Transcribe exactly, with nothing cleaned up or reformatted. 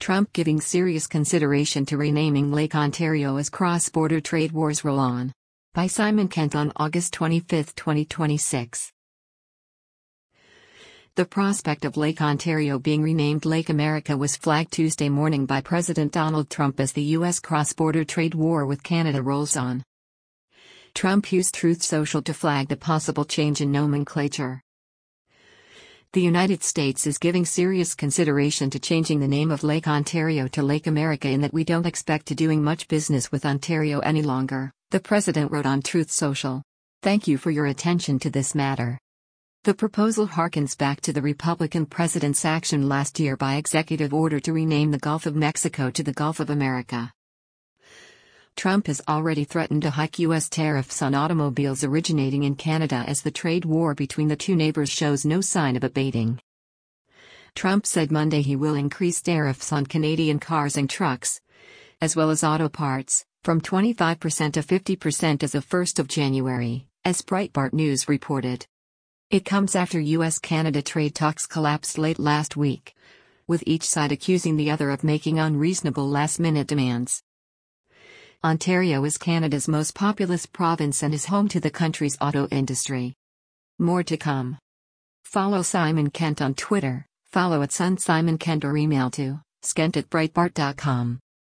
Trump giving serious consideration to renaming Lake Ontario as cross-border trade wars roll on. By Simon Kent on August twenty-fifth, twenty twenty-six. The prospect of Lake Ontario being renamed Lake America was flagged Tuesday morning by President Donald Trump as the U S cross-border trade war with Canada rolls on. Trump used Truth Social to flag the possible change in nomenclature. The United States is giving serious consideration to changing the name of Lake Ontario to Lake America in that we don't expect to doing much business with Ontario any longer, the president wrote on Truth Social. Thank you for your attention to this matter. The proposal harkens back to the Republican president's action last year by executive order to rename the Gulf of Mexico to the Gulf of America. Trump has already threatened to hike U S tariffs on automobiles originating in Canada as the trade war between the two neighbors shows no sign of abating. Trump said Monday he will increase tariffs on Canadian cars and trucks, as well as auto parts, from twenty-five percent to fifty percent as of first of January, as Breitbart News reported. It comes after U S Canada trade talks collapsed late last week, with each side accusing the other of making unreasonable last-minute demands. Ontario is Canada's most populous province and is home to the country's auto industry. More to come. Follow Simon Kent on Twitter, follow at Sun Simon Kent or email to skent at breitbart dot com.